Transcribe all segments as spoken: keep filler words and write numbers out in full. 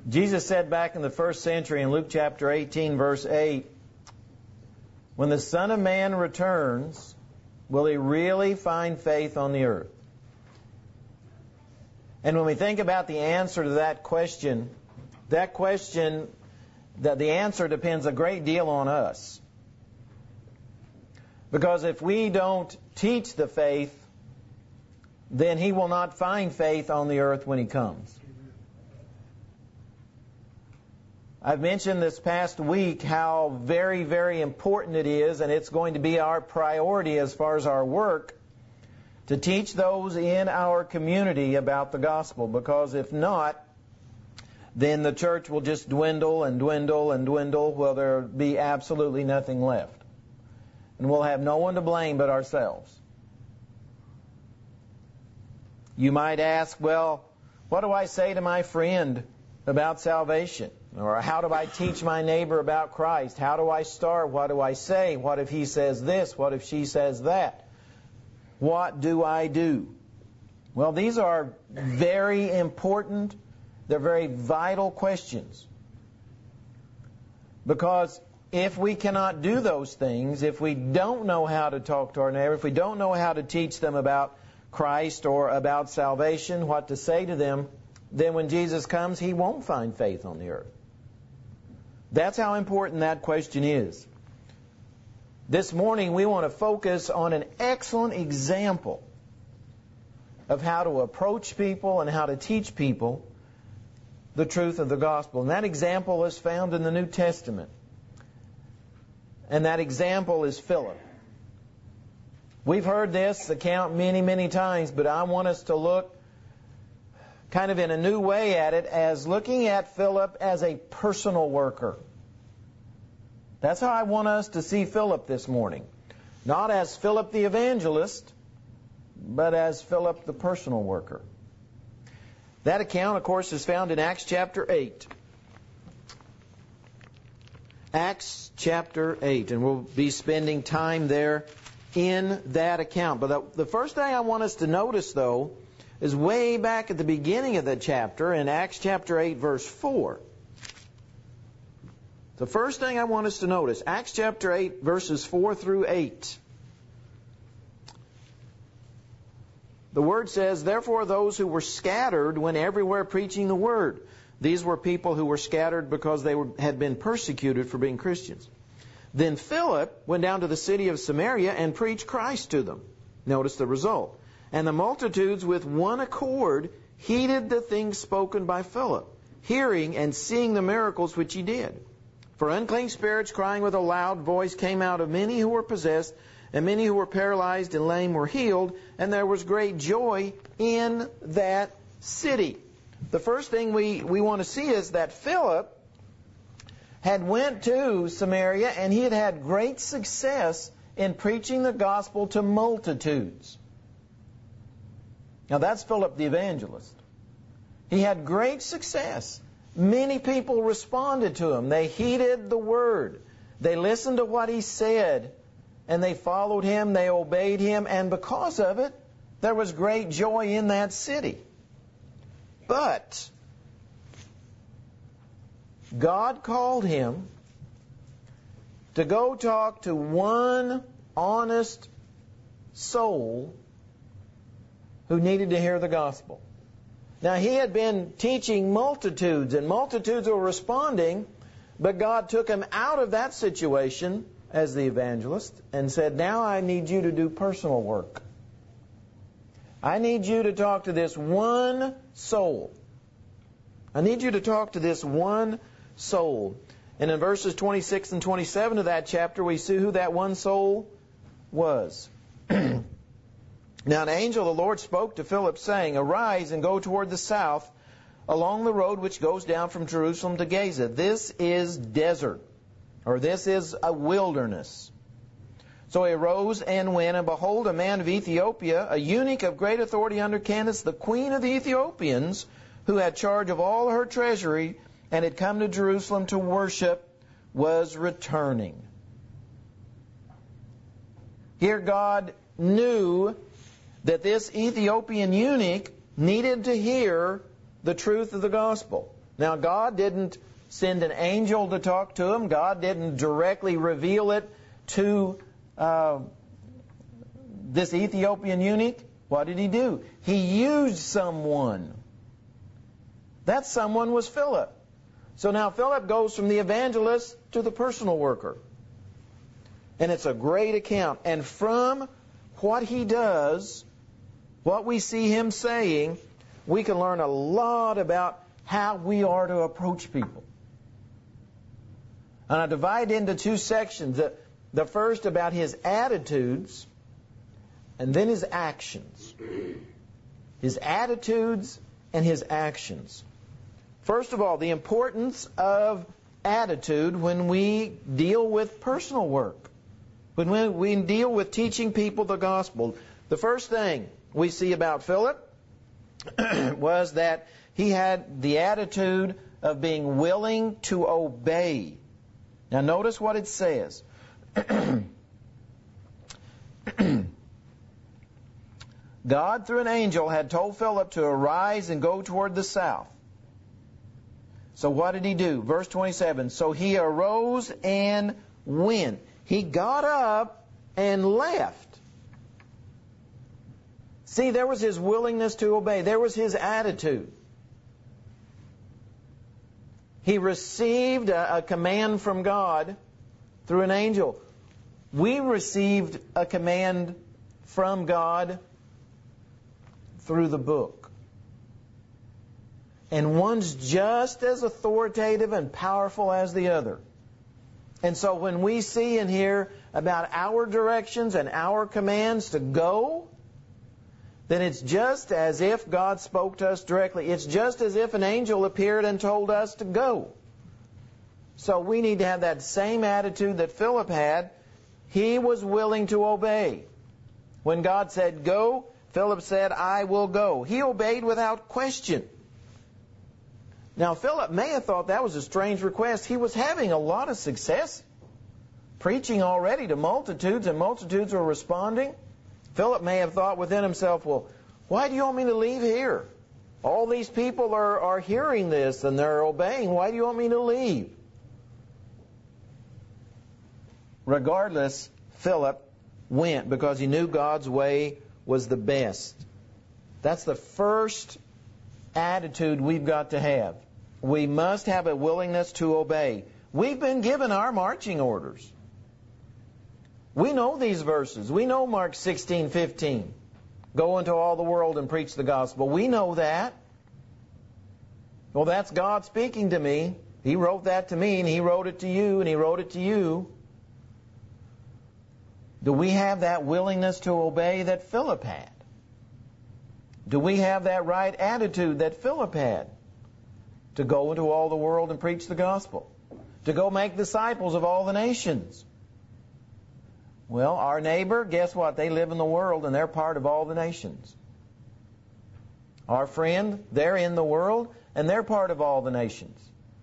Jesus said back in the first century in Luke chapter eighteen, verse eight, when the Son of Man returns, will He really find faith on the earth? And when we think about the answer to that question, that question, that the answer depends a great deal on us. Because if we don't teach the faith, then He will not find faith on the earth when He comes. I've mentioned this past week how very, very important it is, and it's going to be our priority as far as our work, to teach those in our community about the gospel. Because if not, then the church will just dwindle and dwindle and dwindle, while there will be absolutely nothing left. And we'll have no one to blame but ourselves. You might ask, well, what do I say to my friend about salvation? Or how do I teach my neighbor about Christ? How do I start? What do I say? What if he says this? What if she says that? What do I do? Well, these are very important, they're very vital questions. Because if we cannot do those things, if we don't know how to talk to our neighbor, if we don't know how to teach them about Christ or about salvation, what to say to them, then when Jesus comes, He won't find faith on the earth. That's how important that question is. This morning we want to focus on an excellent example of how to approach people and how to teach people the truth of the gospel. And that example is found in the New Testament. And that example is Philip. We've heard this account many, many times, but I want us to look kind of in a new way at it, as looking at Philip as a personal worker. That's how I want us to see Philip this morning. Not as Philip the evangelist, but as Philip the personal worker. That account, of course, is found in Acts chapter eight. Acts chapter eight, and we'll be spending time there in that account. But the, the first thing I want us to notice, though, is way back at the beginning of the chapter in Acts chapter eight, verse four. The first thing I want us to notice, Acts chapter eight, verses four through eight. The Word says, "Therefore those who were scattered went everywhere preaching the Word." These were people who were scattered because they were, had been persecuted for being Christians. "Then Philip went down to the city of Samaria and preached Christ to them." Notice the result. "And the multitudes with one accord heeded the things spoken by Philip, hearing and seeing the miracles which he did. For unclean spirits, crying with a loud voice, came out of many who were possessed, and many who were paralyzed and lame were healed, and there was great joy in that city." The first thing we, we want to see is that Philip had went to Samaria, and he had had great success in preaching the gospel to multitudes. Now that's Philip the evangelist. He had great success. Many people responded to him. They heeded the word. They listened to what he said, and they followed him, they obeyed him, and because of it, there was great joy in that city. But God called him to go talk to one honest soul who needed to hear the gospel. Now, he had been teaching multitudes, and multitudes were responding, but God took him out of that situation as the evangelist and said, "Now I need you to do personal work. I need you to talk to this one soul. I need you to talk to this one soul." And in verses twenty-six and twenty-seven of that chapter, we see who that one soul was. "Now an angel of the Lord spoke to Philip, saying, Arise and go toward the south, along the road which goes down from Jerusalem to Gaza. This is desert," or this is a wilderness. "So he arose and went, and behold, a man of Ethiopia, a eunuch of great authority under Candace, the queen of the Ethiopians, who had charge of all her treasury, and had come to Jerusalem to worship, was returning." Here God knew that this Ethiopian eunuch needed to hear the truth of the gospel. Now, God didn't send an angel to talk to him. God didn't directly reveal it to uh, this Ethiopian eunuch. What did he do? He used someone. That someone was Philip. So now Philip goes from the evangelist to the personal worker. And it's a great account. And from what he does, what we see him saying, we can learn a lot about how we are to approach people. And I divide into two sections. The, the first about his attitudes, and then his actions. His attitudes and his actions. First of all, the importance of attitude when we deal with personal work. When we, we deal with teaching people the gospel. The first thing we see about Philip was that he had the attitude of being willing to obey. Now notice what it says. God, through an angel, had told Philip to arise and go toward the south. So what did he do? Verse twenty-seven, so he arose and went. He got up and left. See, there was his willingness to obey. There was his attitude. He received a, a command from God through an angel. We received a command from God through the book. And one's just as authoritative and powerful as the other. And so when we see and hear about our directions and our commands to go, then it's just as if God spoke to us directly. It's just as if an angel appeared and told us to go. So we need to have that same attitude that Philip had. He was willing to obey. When God said go, Philip said, I will go. He obeyed without question. Now, Philip may have thought that was a strange request. He was having a lot of success, preaching already to multitudes, and multitudes were responding. Philip may have thought within himself, well, why do you want me to leave here? All these people are, are hearing this and they're obeying. Why do you want me to leave? Regardless, Philip went because he knew God's way was the best. That's the first attitude we've got to have. We must have a willingness to obey. We've been given our marching orders. We know these verses. We know Mark sixteen fifteen. Go into all the world and preach the gospel. We know that. Well, that's God speaking to me. He wrote that to me, and He wrote it to you, and He wrote it to you. Do we have that willingness to obey that Philip had? Do we have that right attitude that Philip had? To go into all the world and preach the gospel. To go make disciples of all the nations. Well, our neighbor, guess what? They live in the world and they're part of all the nations. Our friend, they're in the world and they're part of all the nations.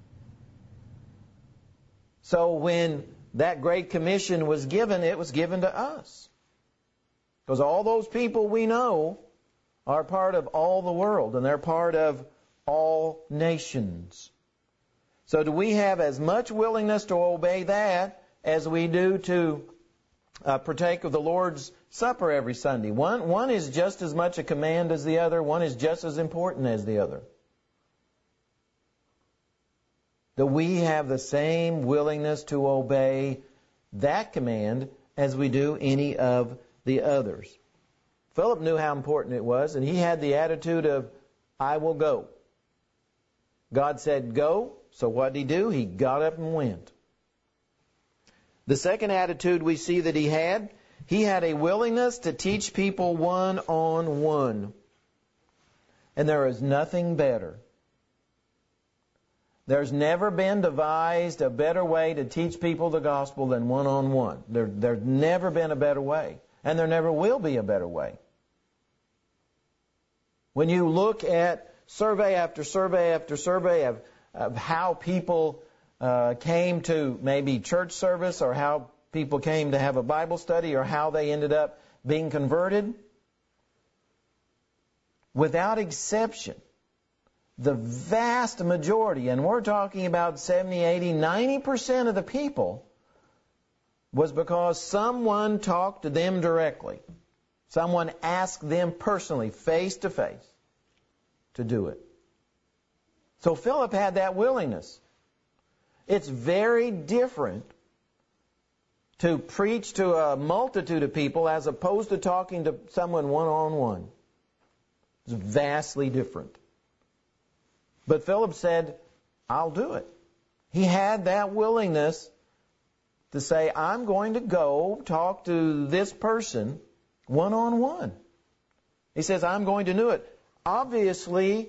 So when that Great Commission was given, it was given to us. Because all those people we know are part of all the world, and they're part of all nations. So do we have as much willingness to obey that as we do to uh, partake of the Lord's Supper every Sunday? One, one is just as much a command as the other. One is just as important as the other. Do we have the same willingness to obey that command as we do any of the others? Philip knew how important it was, and he had the attitude of, I will go. God said go, so what did he do? He got up and went. The second attitude we see that he had, he had a willingness to teach people one-on-one. And there is nothing better. There's never been devised a better way to teach people the gospel than one-on-one. There, there's never been a better way. And there never will be a better way. When you look at survey after survey after survey of, of how people uh, came to maybe church service, or how people came to have a Bible study, or how they ended up being converted, without exception, the vast majority, and we're talking about seventy, eighty, ninety percent of the people, was because someone talked to them directly. Someone asked them personally, face to face, to do it. So Philip had that willingness. It's very different to preach to a multitude of people as opposed to talking to someone one-on-one. It's vastly different. But Philip said, I'll do it. He had that willingness to say, I'm going to go talk to this person one-on-one. He says, I'm going to do it. Obviously,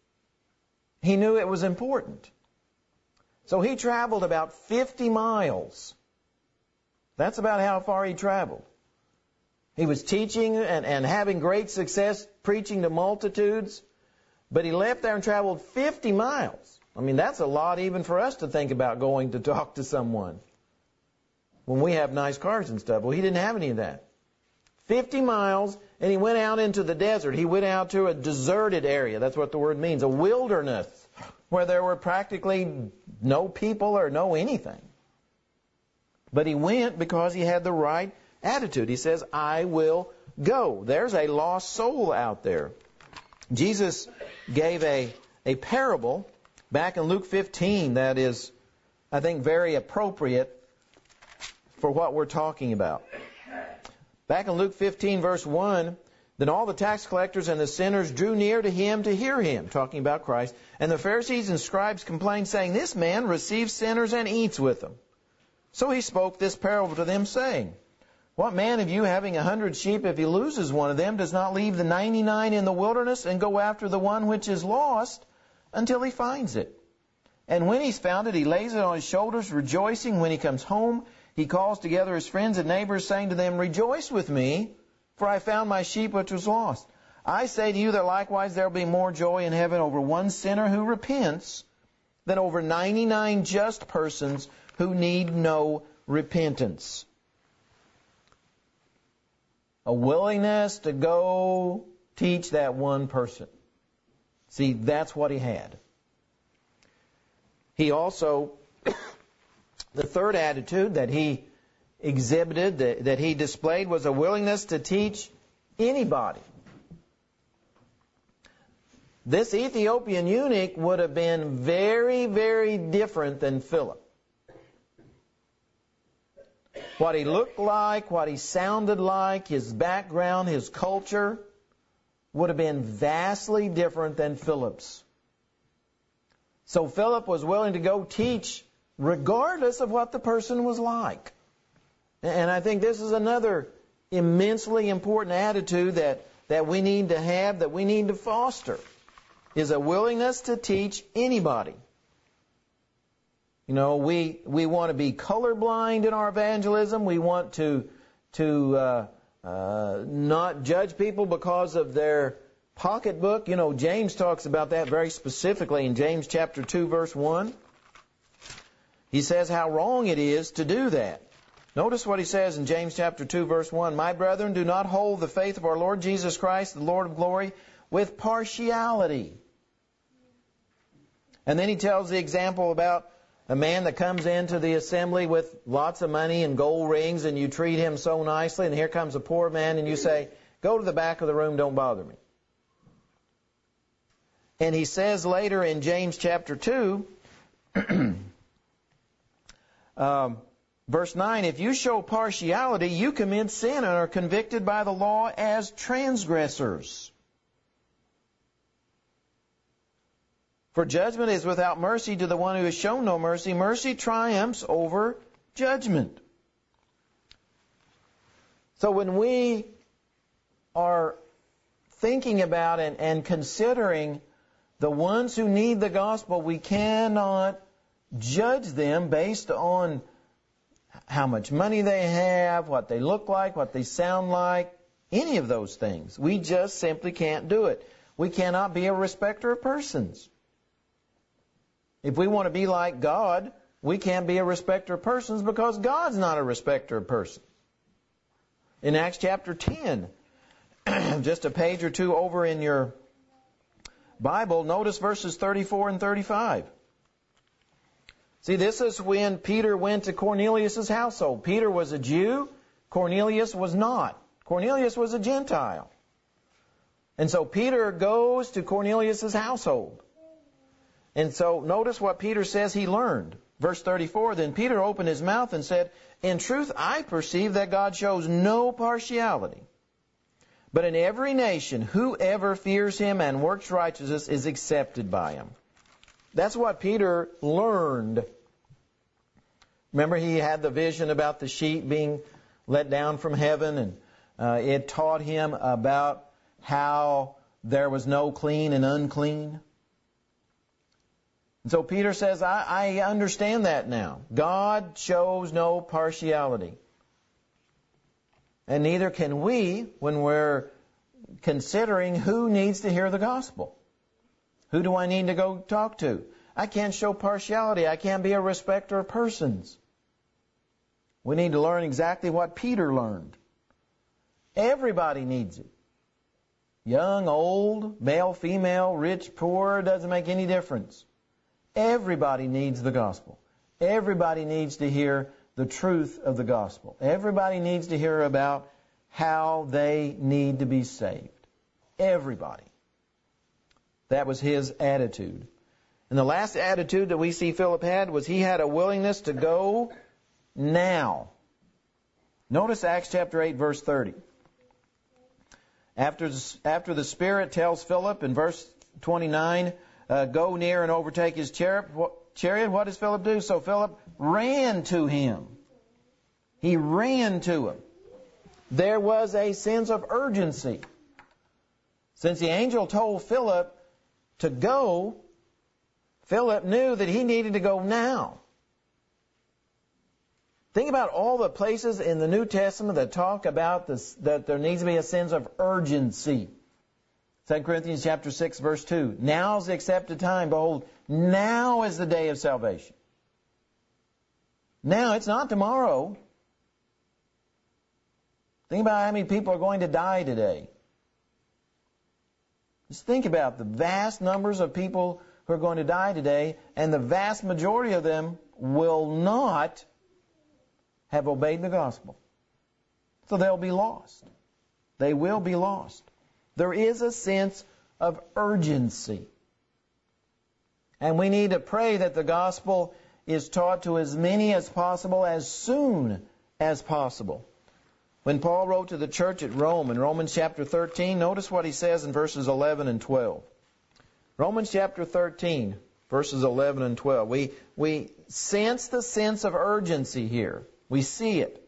he knew it was important. So he traveled about fifty miles. That's about how far he traveled. He was teaching and, and having great success preaching to multitudes, but he left there and traveled fifty miles. I mean, that's a lot even for us to think about going to talk to someone when we have nice cars and stuff. Well, he didn't have any of that. fifty miles, and he went out into the desert. He went out to a deserted area. That's what the word means, a wilderness, where there were practically no people or no anything. But he went because he had the right attitude. He says, I will go. There's a lost soul out there. Jesus gave a, a parable back in Luke fifteen that is, I think, very appropriate for what we're talking about. Back in Luke fifteen, verse one, then all the tax collectors and the sinners drew near to him to hear him, talking about Christ. And the Pharisees and scribes complained, saying, this man receives sinners and eats with them. So he spoke this parable to them, saying, what man of you, having a hundred sheep, if he loses one of them, does not leave the ninety-nine in the wilderness and go after the one which is lost until he finds it? And when he's found it, he lays it on his shoulders, rejoicing. When he comes home, he calls together his friends and neighbors, saying to them, rejoice with me, for I found my sheep which was lost. I say to you that likewise there will be more joy in heaven over one sinner who repents than over ninety-nine just persons who need no repentance. A willingness to go teach that one person. See, that's what he had. He also, the third attitude that he exhibited, that, that he displayed, was a willingness to teach anybody. This Ethiopian eunuch would have been very, very different than Philip. What he looked like, what he sounded like, his background, his culture, would have been vastly different than Philip's. So Philip was willing to go teach regardless of what the person was like. And I think this is another immensely important attitude that, that we need to have, that we need to foster, is a willingness to teach anybody. You know, we we want to be colorblind in our evangelism. We want to to uh, uh, not judge people because of their pocketbook. You know, James talks about that very specifically in James chapter two, verse one. He says how wrong it is to do that. Notice what he says in James chapter two, verse one. My brethren, do not hold the faith of our Lord Jesus Christ, the Lord of glory, with partiality. And then he tells the example about a man that comes into the assembly with lots of money and gold rings, and you treat him so nicely, and here comes a poor man, and you say, go to the back of the room, don't bother me. And he says later in James chapter two, um, verse nine, if you show partiality, you commit sin and are convicted by the law as transgressors. For judgment is without mercy to the one who has shown no mercy. Mercy triumphs over judgment. So when we are thinking about and, and considering the ones who need the gospel, we cannot judge them based on how much money they have, what they look like, what they sound like, any of those things. We just simply can't do it. We cannot be a respecter of persons. If we want to be like God, we can't be a respecter of persons because God's not a respecter of persons. In Acts chapter ten, just a page or two over in your Bible, notice verses thirty-four and thirty-five. See, this is when Peter went to Cornelius' household. Peter was a Jew. Cornelius was not. Cornelius was a Gentile. And so Peter goes to Cornelius' household. And so notice what Peter says he learned. Verse thirty-four, then Peter opened his mouth and said, in truth, I perceive that God shows no partiality. But in every nation, whoever fears him and works righteousness is accepted by him. That's what Peter learned. Remember, he had the vision about the sheep being let down from heaven, and uh, it taught him about how there was no clean and unclean. And so Peter says, I, I understand that now. God shows no partiality. And neither can we when we're considering who needs to hear the gospel. Who do I need to go talk to? I can't show partiality. I can't be a respecter of persons. We need to learn exactly what Peter learned. Everybody needs it. Young, old, male, female, rich, poor, doesn't make any difference. Everybody needs the gospel. Everybody needs to hear the truth of the gospel. Everybody needs to hear about how they need to be saved. Everybody. That was his attitude. And the last attitude that we see Philip had was he had a willingness to go now. Notice Acts chapter eight, verse thirty. After, after the Spirit tells Philip in verse twenty-nine, uh, go near and overtake his chariot, chariot, what does Philip do? So Philip ran to him. He ran to him. There was a sense of urgency. Since the angel told Philip to go, Philip knew that he needed to go now. Think about all the places in the New Testament that talk about this, that there needs to be a sense of urgency. Second Corinthians chapter six, verse two. Now is the accepted time. Behold, now is the day of salvation. Now, it's not tomorrow. Think about how many people are going to die today. Just think about the vast numbers of people who are going to die today, and the vast majority of them will not have obeyed the gospel. So they'll be lost. They will be lost. There is a sense of urgency. And we need to pray that the gospel is taught to as many as possible as soon as possible. When Paul wrote to the church at Rome in Romans chapter thirteen, notice what he says in verses eleven and twelve. Romans chapter thirteen, verses eleven and twelve. We, we sense the sense of urgency here. We see it.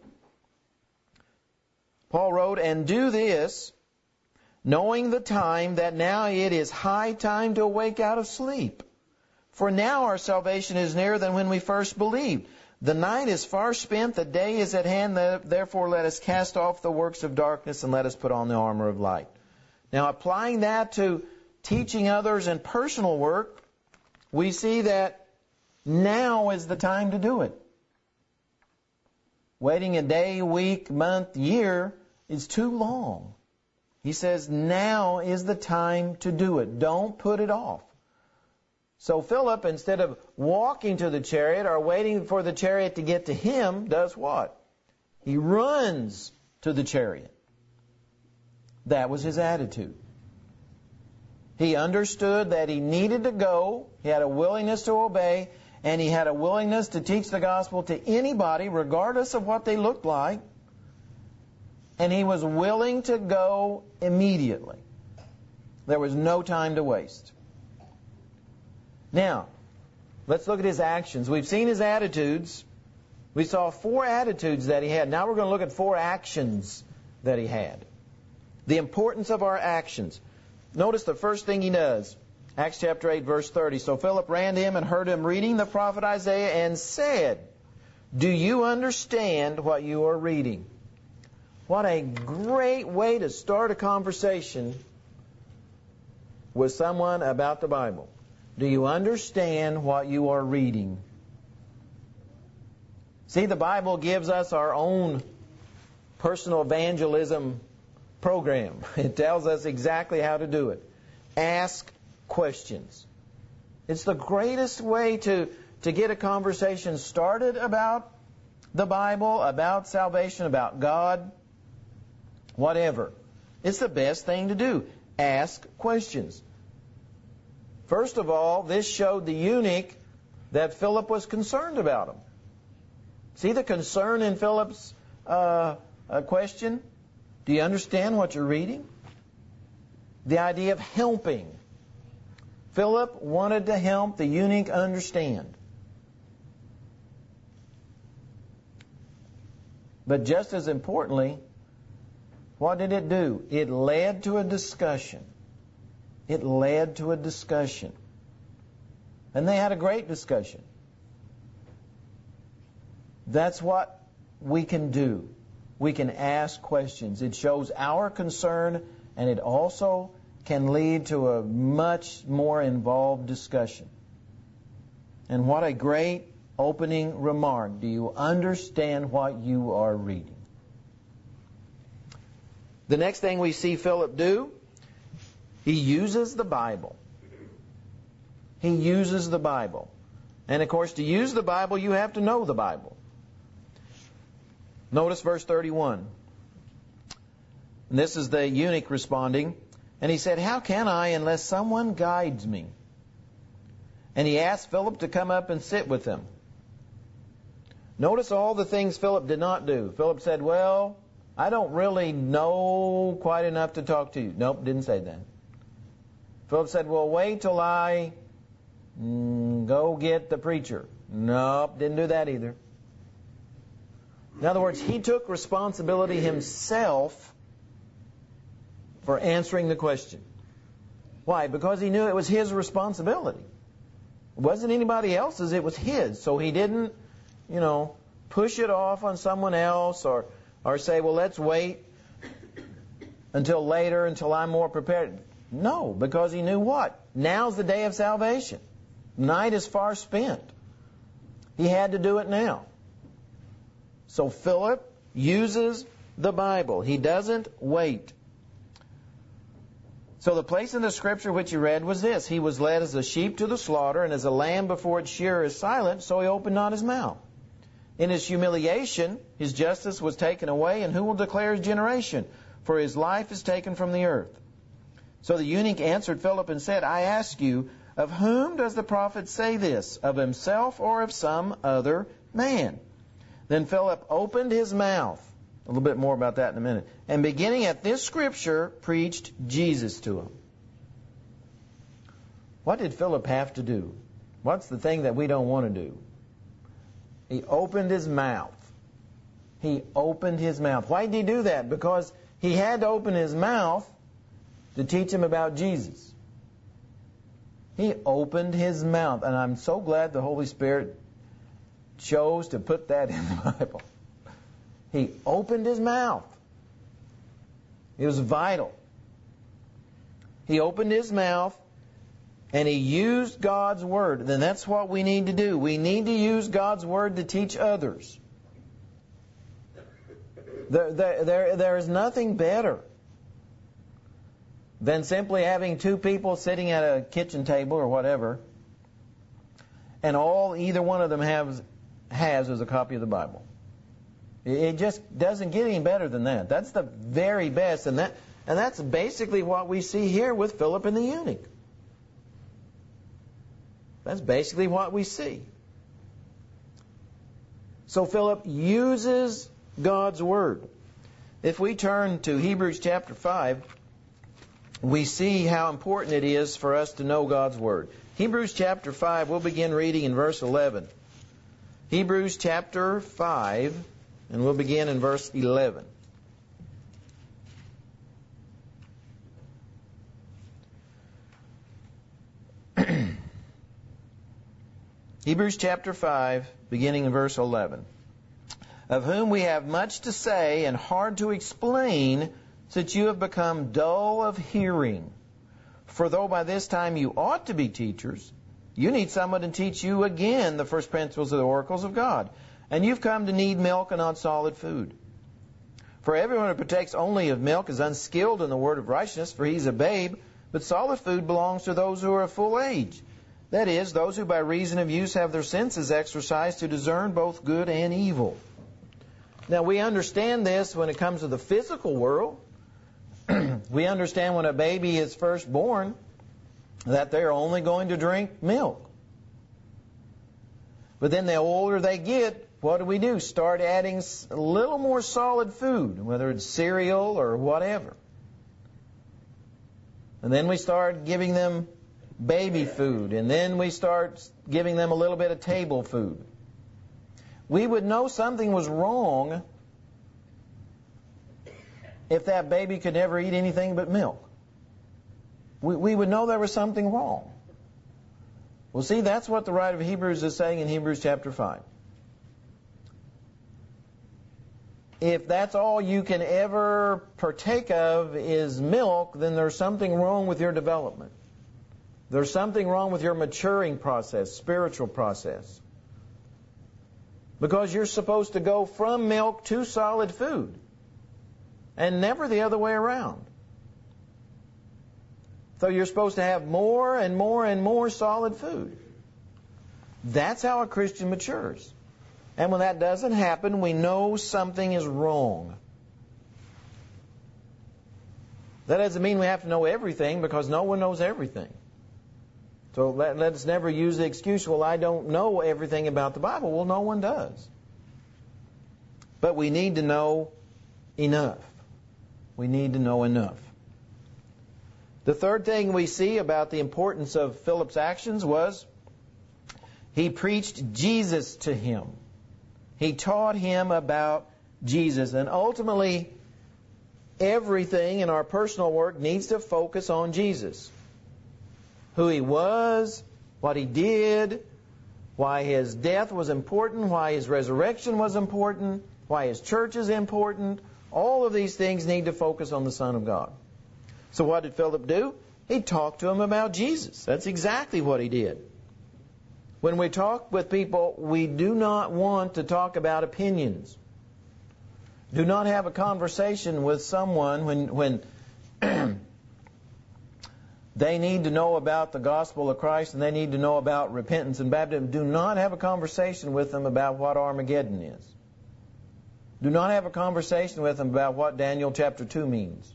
Paul wrote, and do this, knowing the time that now it is high time to awake out of sleep. For now our salvation is nearer than when we first believed. The night is far spent, the day is at hand, therefore let us cast off the works of darkness and let us put on the armor of light. Now, applying that to teaching others and personal work, we see that now is the time to do it. Waiting a day, week, month, year is too long. He says now is the time to do it. Don't put it off. So Philip, instead of walking to the chariot or waiting for the chariot to get to him, does what? He runs to the chariot. That was his attitude. He understood that he needed to go, he had a willingness to obey, and he had a willingness to teach the gospel to anybody, regardless of what they looked like. And he was willing to go immediately. There was no time to waste. Now, let's look at his actions. We've seen his attitudes. We saw four attitudes that he had. Now we're going to look at four actions that he had. The importance of our actions. Notice the first thing he does. Acts chapter eight, verse thirty. So Philip ran to him and heard him reading the prophet Isaiah and said, do you understand what you are reading? What a great way to start a conversation with someone about the Bible. Do you understand what you are reading? See, the Bible gives us our own personal evangelism program. It tells us exactly how to do it. Ask questions. It's the greatest way to, to get a conversation started about the Bible, about salvation, about God, whatever. It's the best thing to do. Ask questions. First of all, this showed the eunuch that Philip was concerned about him. See the concern in Philip's uh, uh, question? Do you understand what you're reading? The idea of helping. Philip wanted to help the eunuch understand. But just as importantly, what did it do? It led to a discussion. It led to a discussion. And they had a great discussion. That's what we can do. We can ask questions. It shows our concern, and it also can lead to a much more involved discussion. And what a great opening remark. Do you understand what you are reading? The next thing we see Philip do, he uses the Bible. He uses the Bible. And of course, to use the Bible, you have to know the Bible. Notice verse thirty-one. And this is the eunuch responding. And he said, "How can I unless someone guides me?" And he asked Philip to come up and sit with him. Notice all the things Philip did not do. Philip said, "Well, I don't really know quite enough to talk to you." Nope, didn't say that. Philip said, "Well, wait till I mm, go get the preacher." Nope, didn't do that either. In other words, he took responsibility himself for answering the question. Why? Because he knew it was his responsibility. It wasn't anybody else's, it was his. So he didn't, you know, push it off on someone else or, or say, well, let's wait until later, until I'm more prepared. No, because he knew what? Now's the day of salvation. Night is far spent. He had to do it now. So Philip uses the Bible. He doesn't wait. So the place in the Scripture which you read was this: he was led as a sheep to the slaughter, and as a lamb before its shearer is silent, so he opened not his mouth. In his humiliation, his justice was taken away, and who will declare his generation? For his life is taken from the earth. So the eunuch answered Philip and said, I ask you, of whom does the prophet say this? Of himself or of some other man? Then Philip opened his mouth. A little bit more about that in a minute. And beginning at this Scripture, preached Jesus to him. What did Philip have to do? What's the thing that we don't want to do? He opened his mouth. He opened his mouth. Why did he do that? Because he had to open his mouth to teach him about Jesus. He opened his mouth. And I'm so glad the Holy Spirit chose to put that in the Bible. He opened his mouth. It was vital. He opened his mouth and he used God's Word. Then that's what we need to do. We need to use God's Word to teach others. There, there, there, there is nothing better than simply having two people sitting at a kitchen table or whatever, and all either one of them has, has is a copy of the Bible. It just doesn't get any better than that. That's the very best, and that and that's basically what we see here with Philip and the eunuch. That's basically what we see. So Philip uses God's Word. If we turn to Hebrews chapter five, we see how important it is for us to know God's Word. Hebrews chapter five, we'll begin reading in verse eleven. Hebrews chapter five, and we'll begin in verse eleven. Hebrews chapter five, beginning in verse eleven. Of whom we have much to say and hard to explain, since you have become dull of hearing. For though by this time you ought to be teachers, you need someone to teach you again the first principles of the oracles of God. And you've come to need milk and not solid food. For everyone who partakes only of milk is unskilled in the word of righteousness, for he's a babe. But solid food belongs to those who are of full age. That is, those who by reason of use have their senses exercised to discern both good and evil. Now we understand this when it comes to the physical world. We understand when a baby is first born that they're only going to drink milk. But then the older they get, what do we do? Start adding a little more solid food, whether it's cereal or whatever. And then we start giving them baby food, and then we start giving them a little bit of table food. We would know something was wrong if that baby could never eat anything but milk. We, we would know there was something wrong. Well, see, that's what the writer of Hebrews is saying in Hebrews chapter five. If that's all you can ever partake of is milk, then there's something wrong with your development. There's something wrong with your maturing process, spiritual process. Because you're supposed to go from milk to solid food, and never the other way around. So you're supposed to have more and more and more solid food. That's how a Christian matures. And when that doesn't happen, we know something is wrong. That doesn't mean we have to know everything, because no one knows everything. So let, let's never use the excuse, well, I don't know everything about the Bible. Well, no one does. But we need to know enough. We need to know enough. The third thing we see about the importance of Philip's actions was he preached Jesus to him. He taught him about Jesus. And ultimately, everything in our personal work needs to focus on Jesus. Who He was, what He did, why His death was important, why His resurrection was important, why His church is important. All of these things need to focus on the Son of God. So what did Philip do? He talked to him about Jesus. That's exactly what he did. When we talk with people, we do not want to talk about opinions. Do not have a conversation with someone when when they need to know about the gospel of Christ and they need to know about repentance and baptism. Do not have a conversation with them about what Armageddon is. Do not have a conversation with them about what Daniel chapter two means.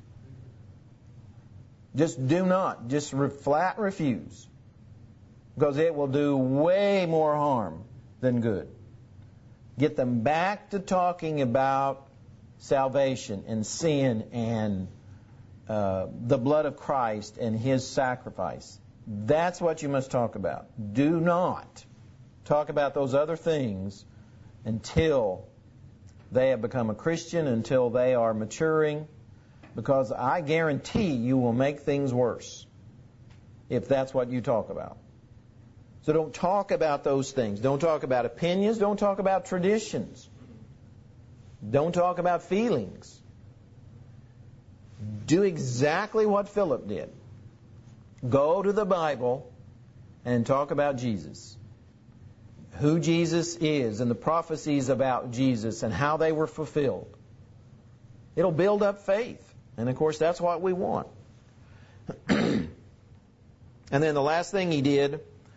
Just do not. Just re- flat refuse. Because it will do way more harm than good. Get them back to talking about salvation and sin and uh, the blood of Christ and His sacrifice. That's what you must talk about. Do not talk about those other things until they have become a Christian, until they are maturing, because I guarantee you will make things worse if that's what you talk about. So don't talk about those things. Don't talk about opinions. Don't talk about traditions. Don't talk about feelings. Do exactly what Philip did. Go to the Bible and talk about Jesus. Who Jesus is and the prophecies about Jesus and how they were fulfilled. It'll build up faith. And of course, that's what we want. And then the last thing he did,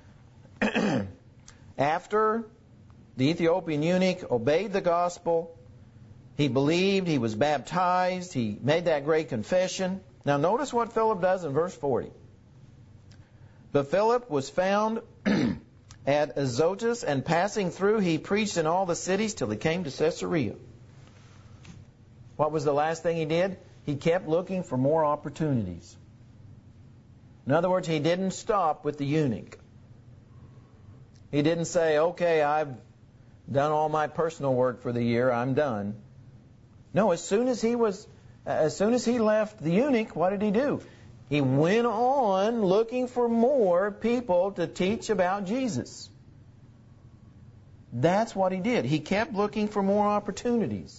after the Ethiopian eunuch obeyed the gospel, he believed, he was baptized, he made that great confession. Now notice what Philip does in verse forty. But Philip was found at Azotus, and passing through, he preached in all the cities till he came to Caesarea. What was the last thing he did? He kept looking for more opportunities. In other words, he didn't stop with the eunuch. He didn't say, okay, I've done all my personal work for the year, I'm done. No, as soon as he was, as soon as he left the eunuch, what did he do? He went on looking for more people to teach about Jesus. That's what he did. He kept looking for more opportunities.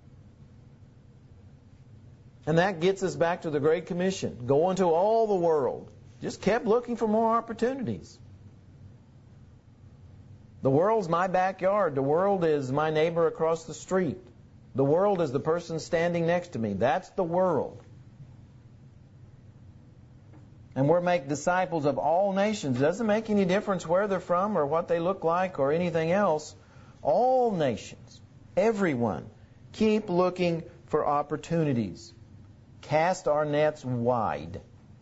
And that gets us back to the Great Commission. Go into all the world. Just kept looking for more opportunities. The world's my backyard. The world is my neighbor across the street. The world is the person standing next to me. That's the world. And we're make disciples of all nations. It doesn't make any difference where they're from or what they look like or anything else. All nations, everyone, keep looking for opportunities. Cast our nets wide.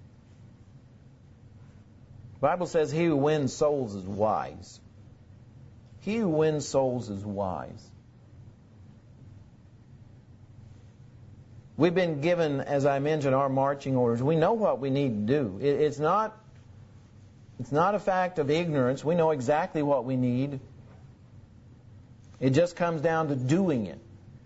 The Bible says he who wins souls is wise. He who wins souls is wise. We've been given, as I mentioned, our marching orders. We know what we need to do. It's not, it's not a fact of ignorance. We know exactly what we need. It just comes down to doing it.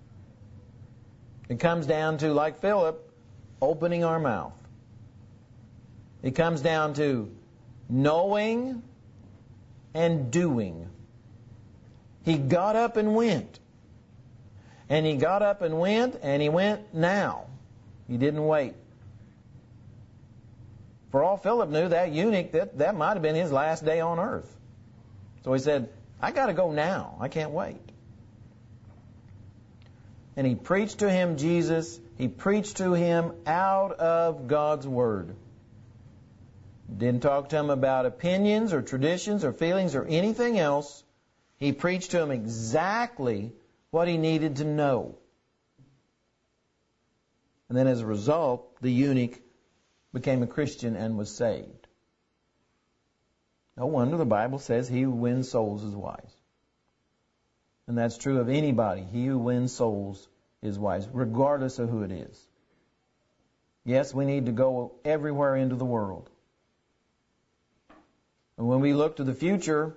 It comes down to, like Philip, opening our mouth. It comes down to knowing and doing. He got up and went. And he got up and went, and he went now. He didn't wait. For all Philip knew, that eunuch, that, that might have been his last day on earth. So he said, I got to go now. I can't wait. And he preached to him Jesus. He preached to him out of God's Word. Didn't talk to him about opinions or traditions or feelings or anything else. He preached to him exactly what he needed to know. And then as a result, the eunuch became a Christian and was saved. No wonder the Bible says he who wins souls is wise. And that's true of anybody. He who wins souls is wise, regardless of who it is. Yes, we need to go everywhere into the world. And when we look to the future,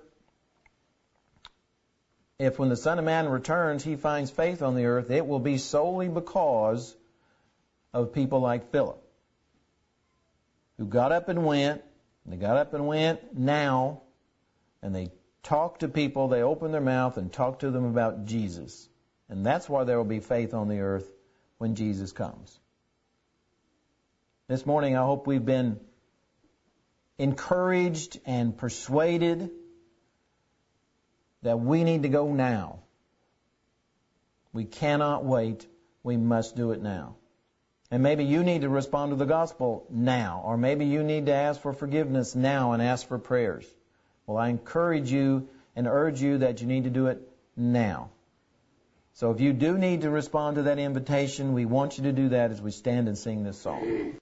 if when the Son of Man returns, he finds faith on the earth, it will be solely because of people like Philip, who got up and went. They got up and went now, and they talked to people. They opened their mouth and talked to them about Jesus. And that's why there will be faith on the earth when Jesus comes. This morning, I hope we've been encouraged and persuaded that we need to go now. We cannot wait. We must do it now. And maybe you need to respond to the gospel now, or maybe you need to ask for forgiveness now and ask for prayers. Well, I encourage you and urge you that you need to do it now. So if you do need to respond to that invitation, we want you to do that as we stand and sing this song.